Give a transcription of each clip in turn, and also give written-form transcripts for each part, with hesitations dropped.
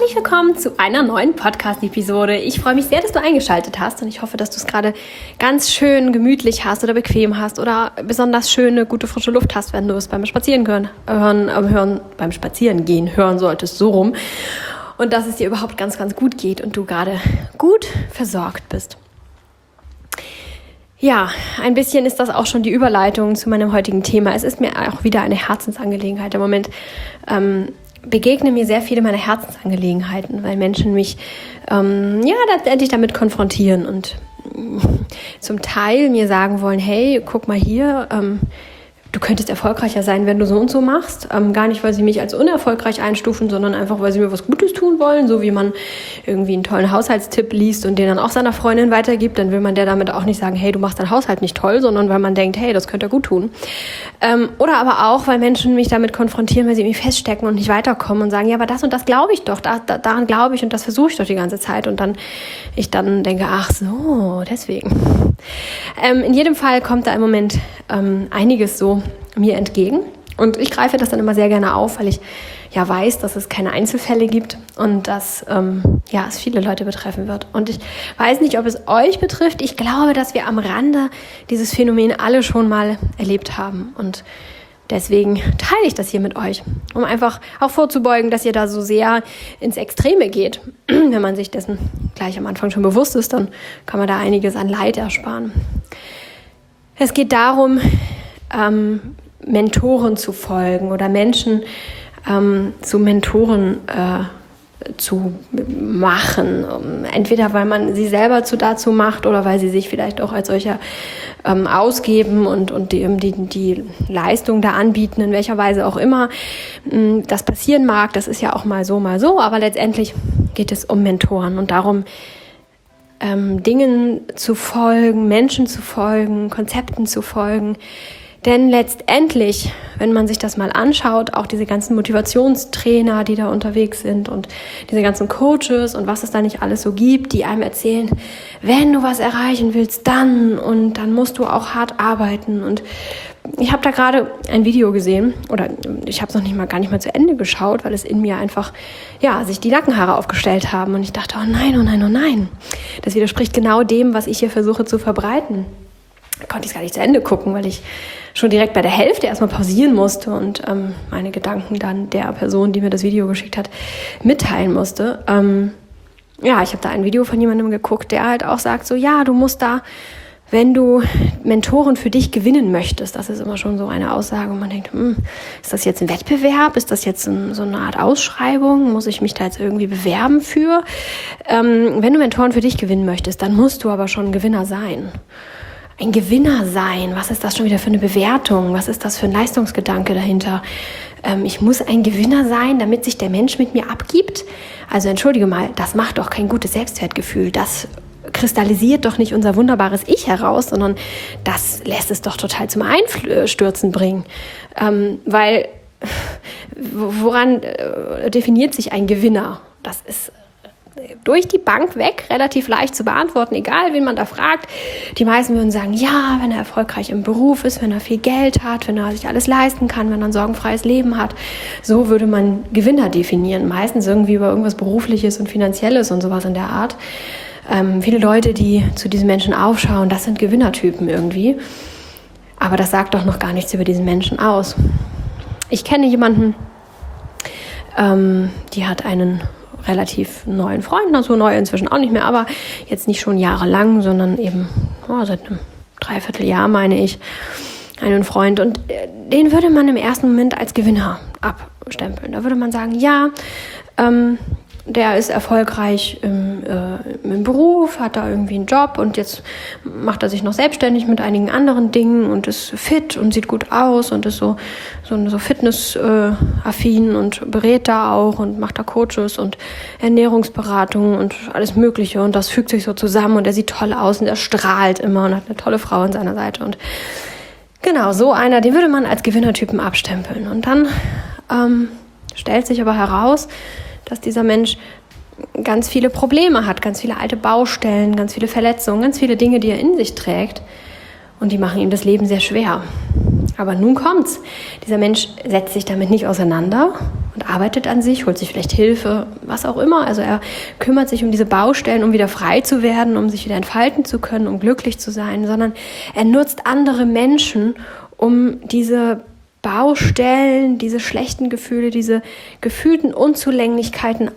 Herzlich willkommen zu einer neuen Podcast-Episode. Ich freue mich sehr, dass du eingeschaltet hast und ich hoffe, dass du es gerade ganz schön gemütlich hast oder bequem hast oder besonders schöne, gute, frische Luft hast, wenn du es beim Spazierengehen hören solltest, so rum. Und dass es dir überhaupt ganz, ganz gut geht und du gerade gut versorgt bist. Ja, ein bisschen ist das auch schon die Überleitung zu meinem heutigen Thema. Es ist mir auch wieder eine Herzensangelegenheit. Im Moment begegnen mir sehr viele meiner Herzensangelegenheiten, weil Menschen mich letztendlich damit konfrontieren und zum Teil mir sagen wollen, hey, guck mal hier, du könntest erfolgreicher sein, wenn du so und so machst. Gar nicht, weil sie mich als unerfolgreich einstufen, sondern einfach, weil sie mir was Gutes tun wollen. So wie man irgendwie einen tollen Haushaltstipp liest und den dann auch seiner Freundin weitergibt, dann will man der damit auch nicht sagen, hey, du machst deinen Haushalt nicht toll, sondern weil man denkt, hey, das könnte er gut tun. Oder aber auch, weil Menschen mich damit konfrontieren, weil sie irgendwie feststecken und nicht weiterkommen und sagen, ja, aber das und das glaube ich doch, daran glaube ich und das versuche ich doch die ganze Zeit. Und dann ich dann denke, ach so, deswegen. In jedem Fall kommt da im Moment einiges so mir entgegen und ich greife das dann immer sehr gerne auf, weil ich ja weiß, dass es keine Einzelfälle gibt und dass es viele Leute betreffen wird. Und ich weiß nicht, ob es euch betrifft. Ich glaube, dass wir am Rande dieses Phänomen alle schon mal erlebt haben und deswegen teile ich das hier mit euch, um einfach auch vorzubeugen, dass ihr da so sehr ins Extreme geht. Wenn man sich dessen gleich am Anfang schon bewusst ist, dann kann man da einiges an Leid ersparen. Es geht darum, Mentoren zu folgen oder Menschen zu Mentoren zu machen. Entweder weil man sie selber dazu macht oder weil sie sich vielleicht auch als solcher ausgeben und die Leistung da anbieten, in welcher Weise auch immer das passieren mag. Das ist ja auch mal so, aber letztendlich geht es um Mentoren und darum, Dingen zu folgen, Menschen zu folgen, Konzepten zu folgen. Denn letztendlich, wenn man sich das mal anschaut, auch diese ganzen Motivationstrainer, die da unterwegs sind und diese ganzen Coaches und was es da nicht alles so gibt, die einem erzählen, wenn du was erreichen willst, dann musst du auch hart arbeiten. Und ich habe da gerade ein Video gesehen oder ich habe es gar nicht mal zu Ende geschaut, weil es in mir einfach, sich die Nackenhaare aufgestellt haben und ich dachte, oh nein, oh nein, oh nein. Das widerspricht genau dem, was ich hier versuche zu verbreiten. Konnte ich es gar nicht zu Ende gucken, weil ich schon direkt bei der Hälfte erstmal pausieren musste und meine Gedanken dann der Person, die mir das Video geschickt hat, mitteilen musste. Ich habe da ein Video von jemandem geguckt, der halt auch sagt so, ja, du musst da, wenn du Mentoren für dich gewinnen möchtest, das ist immer schon so eine Aussage, und man denkt, ist das jetzt ein Wettbewerb? Ist das jetzt so eine Art Ausschreibung? Muss ich mich da jetzt irgendwie bewerben für? Wenn du Mentoren für dich gewinnen möchtest, dann musst du aber schon ein Gewinner sein. Ein Gewinner sein, was ist das schon wieder für eine Bewertung? Was ist das für ein Leistungsgedanke dahinter? Ich muss ein Gewinner sein, damit sich der Mensch mit mir abgibt? Also entschuldige mal, das macht doch kein gutes Selbstwertgefühl. Das kristallisiert doch nicht unser wunderbares Ich heraus, sondern das lässt es doch total zum Einstürzen bringen. Weil woran definiert sich ein Gewinner? Das ist durch die Bank weg, relativ leicht zu beantworten, egal wen man da fragt. Die meisten würden sagen, ja, wenn er erfolgreich im Beruf ist, wenn er viel Geld hat, wenn er sich alles leisten kann, wenn er ein sorgenfreies Leben hat. So würde man Gewinner definieren. Meistens irgendwie über irgendwas Berufliches und Finanzielles und sowas in der Art. Viele Leute, die zu diesen Menschen aufschauen, das sind Gewinnertypen irgendwie. Aber das sagt doch noch gar nichts über diesen Menschen aus. Ich kenne jemanden, die hat einen relativ neuen Freund, also neu inzwischen auch nicht mehr, aber jetzt nicht schon jahrelang, sondern eben seit einem Dreivierteljahr, meine ich, einen Freund. Und den würde man im ersten Moment als Gewinner abstempeln. Da würde man sagen, ja, der ist erfolgreich im Beruf, hat da irgendwie einen Job und jetzt macht er sich noch selbstständig mit einigen anderen Dingen und ist fit und sieht gut aus und ist so fitnessaffin und berät da auch und macht da Coaches und Ernährungsberatung und alles Mögliche und das fügt sich so zusammen und er sieht toll aus und er strahlt immer und hat eine tolle Frau an seiner Seite und genau, so einer, den würde man als Gewinnertypen abstempeln und dann stellt sich aber heraus, dass dieser Mensch ganz viele Probleme hat, ganz viele alte Baustellen, ganz viele Verletzungen, ganz viele Dinge, die er in sich trägt. Und die machen ihm das Leben sehr schwer. Aber nun kommt's. Dieser Mensch setzt sich damit nicht auseinander, und arbeitet an sich, holt sich vielleicht Hilfe, was auch immer. Also er kümmert sich um diese Baustellen, um wieder frei zu werden, um sich wieder entfalten zu können, um glücklich zu sein, sondern er nutzt andere Menschen, um diese Baustellen, diese schlechten Gefühle, diese gefühlten Unzulänglichkeiten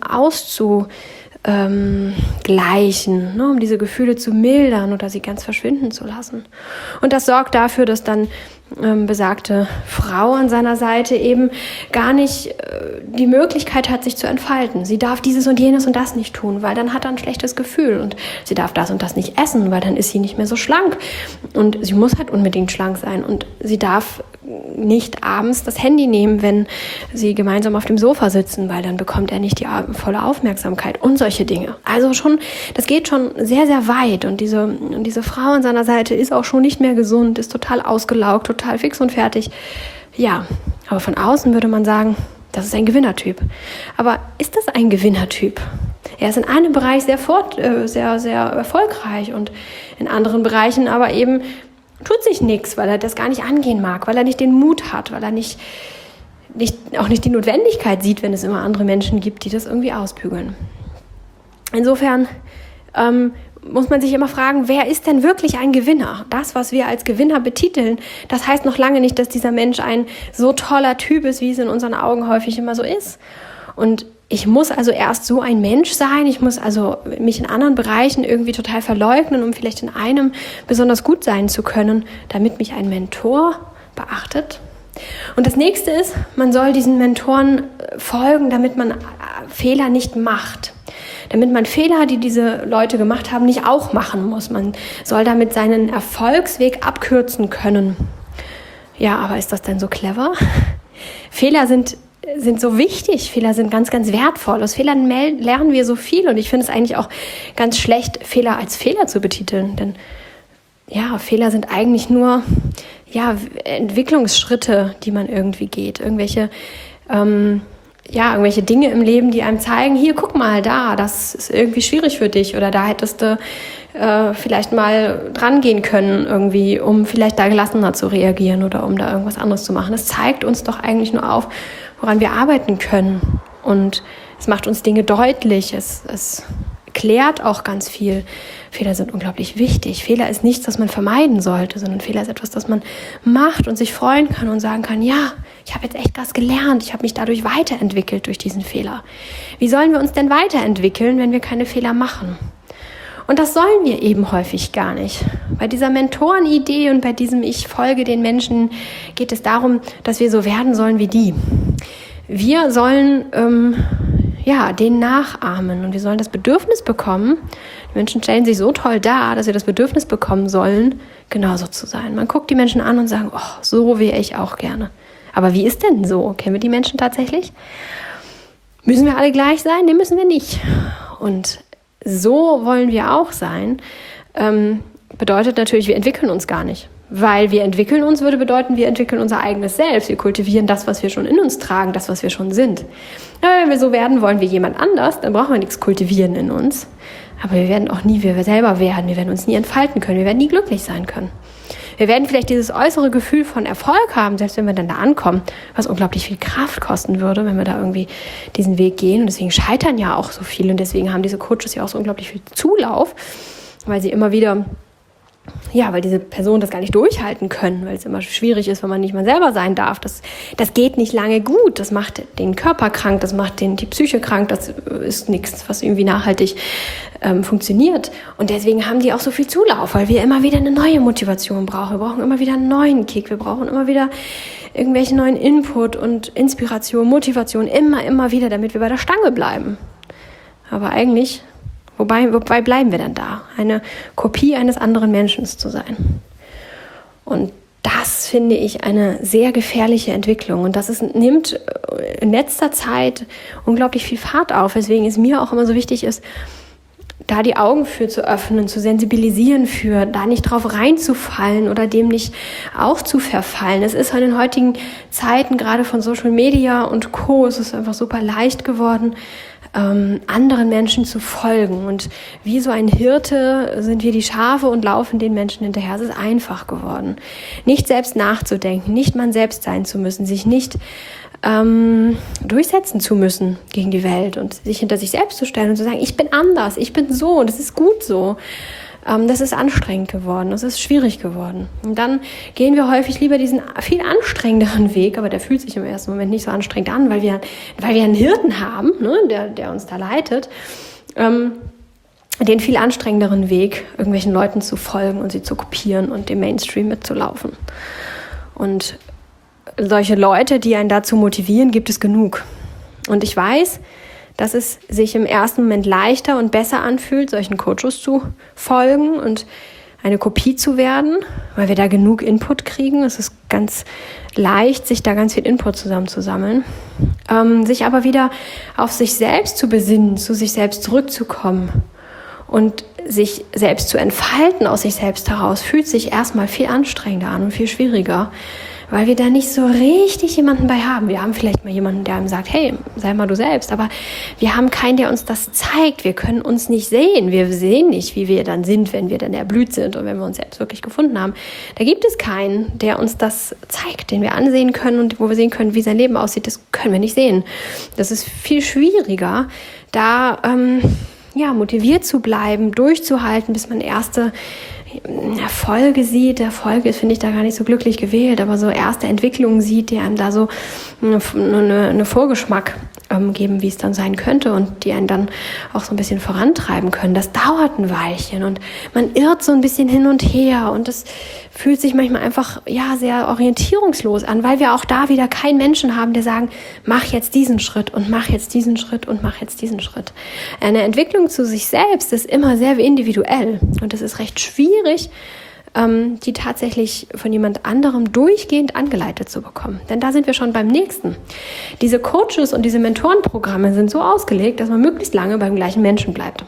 gleichen, ne, um diese Gefühle zu mildern oder sie ganz verschwinden zu lassen. Und das sorgt dafür, dass dann besagte Frau an seiner Seite eben gar nicht die Möglichkeit hat, sich zu entfalten. Sie darf dieses und jenes und das nicht tun, weil dann hat er ein schlechtes Gefühl, und sie darf das und das nicht essen, weil dann ist sie nicht mehr so schlank, und sie muss halt unbedingt schlank sein, und sie darf nicht abends das Handy nehmen, wenn sie gemeinsam auf dem Sofa sitzen, weil dann bekommt er nicht die volle Aufmerksamkeit und solche Dinge. Also das geht schon sehr, sehr weit, und diese Frau an seiner Seite ist auch schon nicht mehr gesund, ist total ausgelaugt, total fix und fertig. Ja, aber von außen würde man sagen, das ist ein Gewinnertyp. Aber ist das ein Gewinnertyp? Er ist in einem Bereich sehr, sehr erfolgreich und in anderen Bereichen aber eben tut sich nichts, weil er das gar nicht angehen mag, weil er nicht den Mut hat, weil er auch nicht die Notwendigkeit sieht, wenn es immer andere Menschen gibt, die das irgendwie ausbügeln. Insofern muss man sich immer fragen, wer ist denn wirklich ein Gewinner? Das, was wir als Gewinner betiteln, das heißt noch lange nicht, dass dieser Mensch ein so toller Typ ist, wie es in unseren Augen häufig immer so ist. Und ich muss also erst so ein Mensch sein, ich muss also mich in anderen Bereichen irgendwie total verleugnen, um vielleicht in einem besonders gut sein zu können, damit mich ein Mentor beachtet. Und das nächste ist, man soll diesen Mentoren folgen, damit man Fehler nicht macht. Damit man Fehler, die diese Leute gemacht haben, nicht auch machen muss. Man soll damit seinen Erfolgsweg abkürzen können. Ja, aber ist das denn so clever? Fehler sind so wichtig, Fehler sind ganz, ganz wertvoll. Aus Fehlern lernen wir so viel, und ich finde es eigentlich auch ganz schlecht, Fehler als Fehler zu betiteln, denn ja, Fehler sind eigentlich nur Entwicklungsschritte, die man irgendwie geht, irgendwelche Dinge im Leben, die einem zeigen, hier, guck mal, das ist irgendwie schwierig für dich, oder da hättest du vielleicht mal dran gehen können irgendwie, um vielleicht da gelassener zu reagieren oder um da irgendwas anderes zu machen. Das zeigt uns doch eigentlich nur auf, woran wir arbeiten können, und es macht uns Dinge deutlich, es klärt auch ganz viel. Fehler sind unglaublich wichtig. Fehler ist nichts, das man vermeiden sollte, sondern Fehler ist etwas, das man macht und sich freuen kann und sagen kann, ja, ich habe jetzt echt was gelernt, ich habe mich dadurch weiterentwickelt durch diesen Fehler. Wie sollen wir uns denn weiterentwickeln, wenn wir keine Fehler machen? Und das sollen wir eben häufig gar nicht. Bei dieser Mentorenidee und bei diesem Ich folge den Menschen geht es darum, dass wir so werden sollen wie die. Wir sollen denen nachahmen, und wir sollen das Bedürfnis bekommen. Die Menschen stellen sich so toll dar, dass wir das Bedürfnis bekommen sollen, genauso zu sein. Man guckt die Menschen an und sagt, oh, so wäre ich auch gerne. Aber wie ist denn so? Kennen wir die Menschen tatsächlich? Müssen wir alle gleich sein? Nee, müssen wir nicht. Und so wollen wir auch sein, bedeutet natürlich, wir entwickeln uns gar nicht. Weil wir entwickeln uns würde bedeuten, wir entwickeln unser eigenes Selbst. Wir kultivieren das, was wir schon in uns tragen, das, was wir schon sind. Ja, wenn wir so werden wollen wie jemand anders, dann brauchen wir nichts kultivieren in uns. Aber wir werden auch nie wie wir selber werden. Wir werden uns nie entfalten können. Wir werden nie glücklich sein können. Wir werden vielleicht dieses äußere Gefühl von Erfolg haben, selbst wenn wir dann da ankommen, was unglaublich viel Kraft kosten würde, wenn wir da irgendwie diesen Weg gehen. Und deswegen scheitern ja auch so viele. Und deswegen haben diese Coaches ja auch so unglaublich viel Zulauf, weil sie immer wieder, weil diese Personen das gar nicht durchhalten können, weil es immer schwierig ist, wenn man nicht mal selber sein darf. Das geht nicht lange gut. Das macht den Körper krank, das macht die Psyche krank. Das ist nichts, was irgendwie nachhaltig funktioniert. Und deswegen haben die auch so viel Zulauf, weil wir immer wieder eine neue Motivation brauchen. Wir brauchen immer wieder einen neuen Kick. Wir brauchen immer wieder irgendwelchen neuen Input und Inspiration, Motivation, immer wieder, damit wir bei der Stange bleiben. Aber eigentlich, wobei bleiben wir dann da? Eine Kopie eines anderen Menschen zu sein. Und das finde ich eine sehr gefährliche Entwicklung. Und das nimmt in letzter Zeit unglaublich viel Fahrt auf, weswegen es mir auch immer so wichtig ist, da die Augen für zu öffnen, zu sensibilisieren für, da nicht drauf reinzufallen oder dem nicht auch zu verfallen. Es ist in den heutigen Zeiten, gerade von Social Media und Co., es ist einfach super leicht geworden, anderen Menschen zu folgen. Und wie so ein Hirte sind wir die Schafe und laufen den Menschen hinterher. Es ist einfach geworden. Nicht selbst nachzudenken, nicht man selbst sein zu müssen, sich nicht durchsetzen zu müssen gegen die Welt und sich hinter sich selbst zu stellen und zu sagen, ich bin anders, ich bin so und es ist gut so. Das ist anstrengend geworden, das ist schwierig geworden. Und dann gehen wir häufig lieber diesen viel anstrengenderen Weg, aber der fühlt sich im ersten Moment nicht so anstrengend an, weil wir einen Hirten haben, ne, der uns da leitet, den viel anstrengenderen Weg, irgendwelchen Leuten zu folgen und sie zu kopieren und dem Mainstream mitzulaufen. Und solche Leute, die einen dazu motivieren, gibt es genug. Und ich weiß, dass es sich im ersten Moment leichter und besser anfühlt, solchen Coaches zu folgen und eine Kopie zu werden, weil wir da genug Input kriegen. Es ist ganz leicht, sich da ganz viel Input zusammenzusammeln. Sich aber wieder auf sich selbst zu besinnen, zu sich selbst zurückzukommen und sich selbst zu entfalten aus sich selbst heraus, fühlt sich erstmal viel anstrengender an und viel schwieriger, weil wir da nicht so richtig jemanden bei haben. Wir haben vielleicht mal jemanden, der einem sagt, hey, sei mal du selbst, aber wir haben keinen, der uns das zeigt. Wir können uns nicht sehen. Wir sehen nicht, wie wir dann sind, wenn wir dann erblüht sind und wenn wir uns selbst wirklich gefunden haben. Da gibt es keinen, der uns das zeigt, den wir ansehen können und wo wir sehen können, wie sein Leben aussieht. Das können wir nicht sehen. Das ist viel schwieriger, da motiviert zu bleiben, durchzuhalten, bis man erste Erfolge sieht. Erfolge finde ich da gar nicht so glücklich gewählt, aber so erste Entwicklungen sieht, die einem da so eine Vorgeschmack geben, wie es dann sein könnte und die einen dann auch so ein bisschen vorantreiben können. Das dauert ein Weilchen und man irrt so ein bisschen hin und her und das fühlt sich manchmal einfach sehr orientierungslos an, weil wir auch da wieder keinen Menschen haben, der sagen, mach jetzt diesen Schritt und mach jetzt diesen Schritt und mach jetzt diesen Schritt. Eine Entwicklung zu sich selbst ist immer sehr individuell und es ist recht schwierig, die tatsächlich von jemand anderem durchgehend angeleitet zu bekommen. Denn da sind wir schon beim nächsten. Diese Coaches und diese Mentorenprogramme sind so ausgelegt, dass man möglichst lange beim gleichen Menschen bleibt.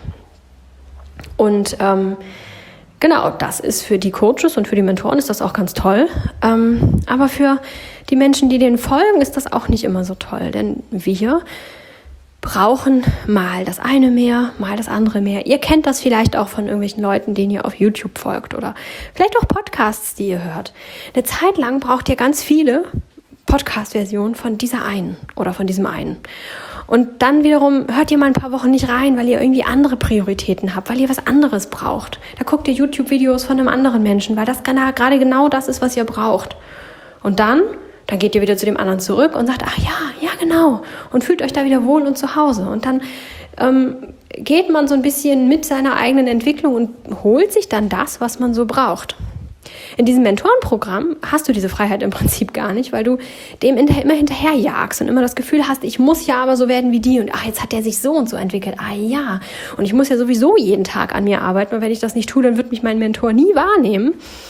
Und genau, das ist für die Coaches und für die Mentoren ist das auch ganz toll. Aber für die Menschen, die denen folgen, ist das auch nicht immer so toll. Denn wir brauchen mal das eine mehr, mal das andere mehr. Ihr kennt das vielleicht auch von irgendwelchen Leuten, denen ihr auf YouTube folgt oder vielleicht auch Podcasts, die ihr hört. Eine Zeit lang braucht ihr ganz viele Podcast-Versionen von dieser einen oder von diesem einen. Und dann wiederum hört ihr mal ein paar Wochen nicht rein, weil ihr irgendwie andere Prioritäten habt, weil ihr was anderes braucht. Da guckt ihr YouTube-Videos von einem anderen Menschen, weil das gerade genau das ist, was ihr braucht. Und dann geht ihr wieder zu dem anderen zurück und sagt, ach ja, genau. Und fühlt euch da wieder wohl und zu Hause. Und dann geht man so ein bisschen mit seiner eigenen Entwicklung und holt sich dann das, was man so braucht. In diesem Mentorenprogramm hast du diese Freiheit im Prinzip gar nicht, weil du dem immer hinterherjagst und immer das Gefühl hast, ich muss ja aber so werden wie die und ach, jetzt hat der sich so und so entwickelt. Ah ja, und ich muss ja sowieso jeden Tag an mir arbeiten und wenn ich das nicht tue, dann wird mich mein Mentor nie wahrnehmen.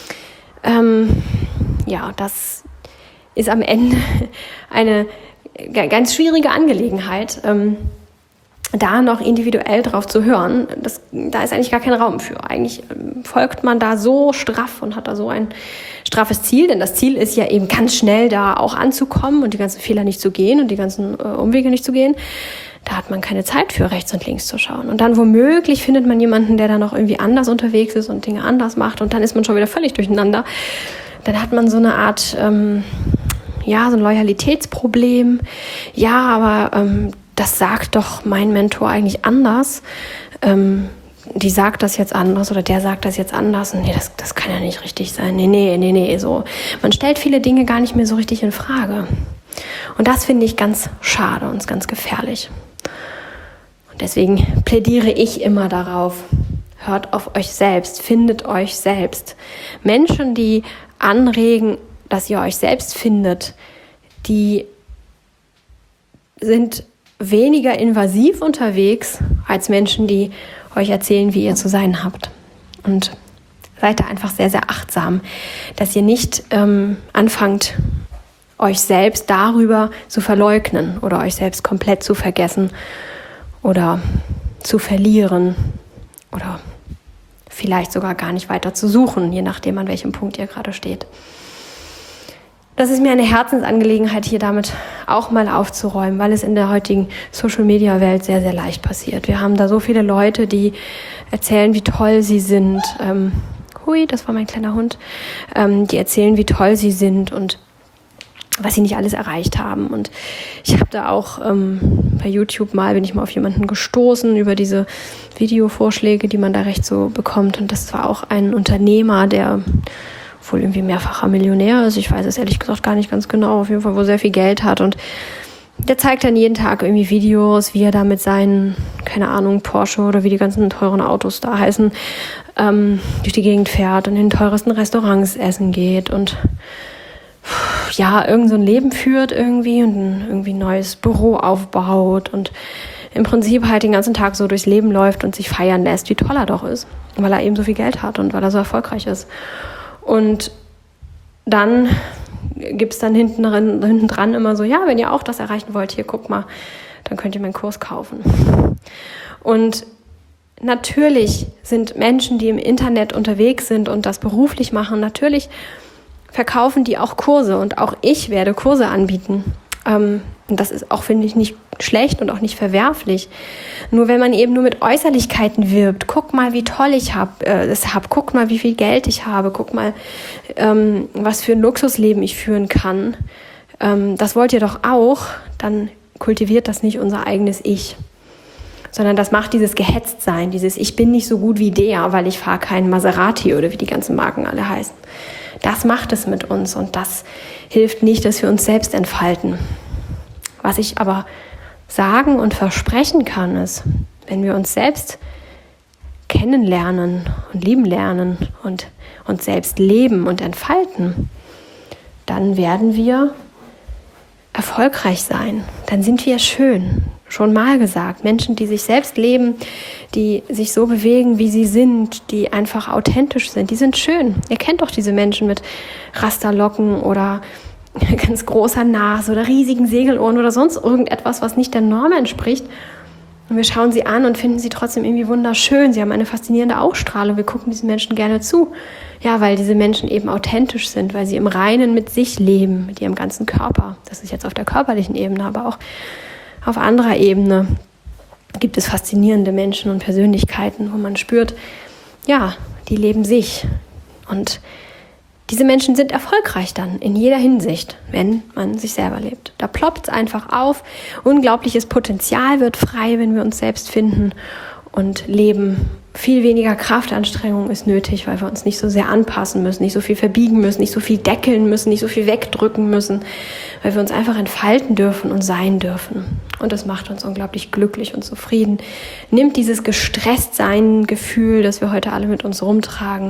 Das ist am Ende eine ganz schwierige Angelegenheit, da noch individuell drauf zu hören. Da ist eigentlich gar kein Raum für. Eigentlich folgt man da so straff und hat da so ein straffes Ziel, denn das Ziel ist ja eben ganz schnell da auch anzukommen und die ganzen Fehler nicht zu gehen und die ganzen Umwege nicht zu gehen. Da hat man keine Zeit für, rechts und links zu schauen. Und dann womöglich findet man jemanden, der dann noch irgendwie anders unterwegs ist und Dinge anders macht und dann ist man schon wieder völlig durcheinander. Dann hat man so eine Art, so ein Loyalitätsproblem. Ja, aber das sagt doch mein Mentor eigentlich anders. Die sagt das jetzt anders oder der sagt das jetzt anders. Nee, das kann ja nicht richtig sein. Nee, so. Man stellt viele Dinge gar nicht mehr so richtig in Frage. Und das finde ich ganz schade und ganz gefährlich. Und deswegen plädiere ich immer darauf, hört auf euch selbst, findet euch selbst. Menschen, die anregen, dass ihr euch selbst findet, die sind weniger invasiv unterwegs als Menschen, die euch erzählen, wie ihr zu sein habt. Und seid da einfach sehr, sehr achtsam, dass ihr nicht anfangt, euch selbst darüber zu verleugnen oder euch selbst komplett zu vergessen oder zu verlieren oder vielleicht sogar gar nicht weiter zu suchen, je nachdem, an welchem Punkt ihr gerade steht. Das ist mir eine Herzensangelegenheit, hier damit auch mal aufzuräumen, weil es in der heutigen Social-Media-Welt sehr, sehr leicht passiert. Wir haben da so viele Leute, die erzählen, wie toll sie sind. Hui, das war mein kleiner Hund. Die erzählen, wie toll sie sind und was sie nicht alles erreicht haben. Und ich habe da auch bei YouTube bin ich mal auf jemanden gestoßen über diese Videovorschläge, die man da recht so bekommt. Und das war auch ein Unternehmer, der wohl irgendwie mehrfacher Millionär ist. Ich weiß es ehrlich gesagt gar nicht ganz genau. Auf jeden Fall, wo sehr viel Geld hat. Und der zeigt dann jeden Tag irgendwie Videos, wie er da mit seinen, keine Ahnung, Porsche oder wie die ganzen teuren Autos da heißen, durch die Gegend fährt und in den teuersten Restaurants essen geht und ja, irgend so ein Leben führt irgendwie und irgendwie ein neues Büro aufbaut und im Prinzip halt den ganzen Tag so durchs Leben läuft und sich feiern lässt, wie toll er doch ist, weil er eben so viel Geld hat und weil er so erfolgreich ist. Und dann gibt's dann hinten dran immer so, ja, wenn ihr auch das erreichen wollt, hier, guck mal, dann könnt ihr meinen Kurs kaufen. Und natürlich sind Menschen, die im Internet unterwegs sind und das beruflich machen, natürlich verkaufen die auch Kurse und auch ich werde Kurse anbieten. Und das ist auch, finde ich, nicht schlecht und auch nicht verwerflich. Nur wenn man eben nur mit Äußerlichkeiten wirbt, guck mal, wie toll ich es habe, guck mal, wie viel Geld ich habe, guck mal, was für ein Luxusleben ich führen kann, das wollt ihr doch auch, dann kultiviert das nicht unser eigenes Ich. Sondern das macht dieses Gehetztsein, dieses Ich bin nicht so gut wie der, weil ich fahre keinen Maserati oder wie die ganzen Marken alle heißen. Das macht es mit uns und das hilft nicht, dass wir uns selbst entfalten. Was ich aber sagen und versprechen kann, ist, wenn wir uns selbst kennenlernen und lieben lernen und uns selbst leben und entfalten, dann werden wir erfolgreich sein. Dann sind wir schön. Schon mal gesagt, Menschen, die sich selbst leben, die sich so bewegen, wie sie sind, die einfach authentisch sind, die sind schön. Ihr kennt doch diese Menschen mit Rasterlocken oder ganz großer Nase oder riesigen Segelohren oder sonst irgendetwas, was nicht der Norm entspricht. Und wir schauen sie an und finden sie trotzdem irgendwie wunderschön. Sie haben eine faszinierende Ausstrahlung. Wir gucken diesen Menschen gerne zu. Ja, weil diese Menschen eben authentisch sind, weil sie im Reinen mit sich leben, mit ihrem ganzen Körper. Das ist jetzt auf der körperlichen Ebene, aber auch auf anderer Ebene gibt es faszinierende Menschen und Persönlichkeiten, wo man spürt, ja, die leben sich. Und diese Menschen sind erfolgreich dann in jeder Hinsicht, wenn man sich selber lebt. Da ploppt es einfach auf, unglaubliches Potenzial wird frei, wenn wir uns selbst finden und leben. Viel weniger Kraftanstrengung ist nötig, weil wir uns nicht so sehr anpassen müssen, nicht so viel verbiegen müssen, nicht so viel deckeln müssen, nicht so viel wegdrücken müssen, weil wir uns einfach entfalten dürfen und sein dürfen. Und das macht uns unglaublich glücklich und zufrieden. Nimmt dieses Gestresstsein-Gefühl, das wir heute alle mit uns rumtragen,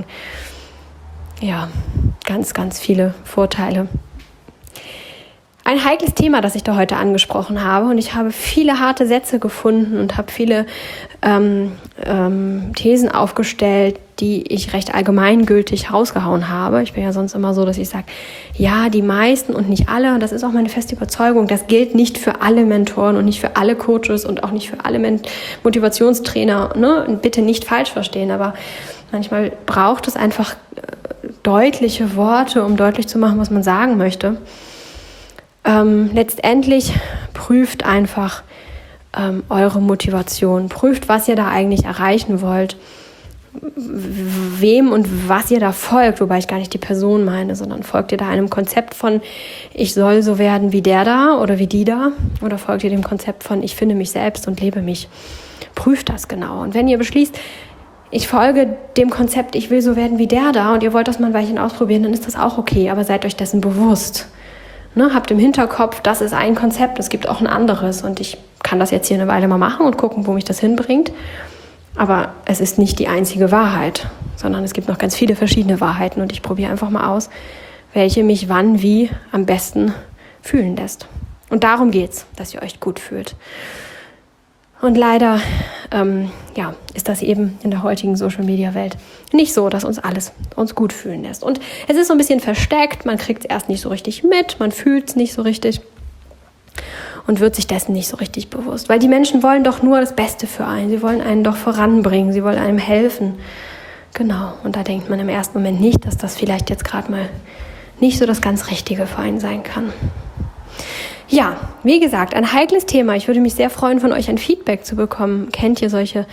ja, ganz, ganz viele Vorteile. Ein heikles Thema, das ich da heute angesprochen habe, und ich habe viele harte Sätze gefunden und habe viele Thesen aufgestellt, die ich recht allgemeingültig rausgehauen habe. Ich bin ja sonst immer so, dass ich sage, ja, die meisten und nicht alle, und das ist auch meine feste Überzeugung, das gilt nicht für alle Mentoren und nicht für alle Coaches und auch nicht für alle Motivationstrainer, ne? Und bitte nicht falsch verstehen, aber manchmal braucht es einfach deutliche Worte, um deutlich zu machen, was man sagen möchte. Letztendlich prüft einfach eure Motivation, prüft, was ihr da eigentlich erreichen wollt, wem und was ihr da folgt, wobei ich gar nicht die Person meine, sondern folgt ihr da einem Konzept von, ich soll so werden wie der da oder wie die da, oder folgt ihr dem Konzept von, ich finde mich selbst und lebe mich. Prüft das genau. Und wenn ihr beschließt, ich folge dem Konzept, ich will so werden wie der da, und ihr wollt das mal ein Weilchen ausprobieren, dann ist das auch okay, aber seid euch dessen bewusst. Ne, habt im Hinterkopf, das ist ein Konzept, es gibt auch ein anderes, und ich kann das jetzt hier eine Weile mal machen und gucken, wo mich das hinbringt. Aber es ist nicht die einzige Wahrheit, sondern es gibt noch ganz viele verschiedene Wahrheiten, und ich probiere einfach mal aus, welche mich wann, wie am besten fühlen lässt. Und darum geht's, dass ihr euch gut fühlt. Und leider ist das eben in der heutigen Social-Media-Welt nicht so, dass uns gut fühlen lässt. Und es ist so ein bisschen versteckt, man kriegt es erst nicht so richtig mit, man fühlt es nicht so richtig und wird sich dessen nicht so richtig bewusst. Weil die Menschen wollen doch nur das Beste für einen, sie wollen einen doch voranbringen, sie wollen einem helfen. Genau, und da denkt man im ersten Moment nicht, dass das vielleicht jetzt gerade mal nicht so das ganz Richtige für einen sein kann. Ja, wie gesagt, ein heikles Thema. Ich würde mich sehr freuen, von euch ein Feedback zu bekommen. Kennt ihr solche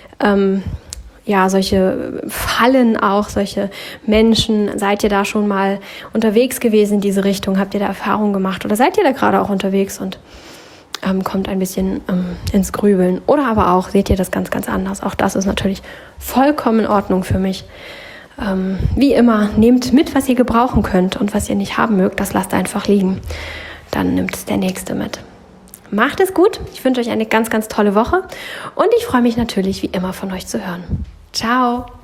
Fallen auch, solche Menschen? Seid ihr da schon mal unterwegs gewesen in diese Richtung? Habt ihr da Erfahrungen gemacht? Oder seid ihr da gerade auch unterwegs und kommt ein bisschen ins Grübeln? Oder aber auch, seht ihr das ganz, ganz anders? Auch das ist natürlich vollkommen in Ordnung für mich. Wie immer, nehmt mit, was ihr gebrauchen könnt, und was ihr nicht haben mögt, das lasst einfach liegen. Dann nimmt es der Nächste mit. Macht es gut. Ich wünsche euch eine ganz, ganz tolle Woche und ich freue mich natürlich wie immer von euch zu hören. Ciao!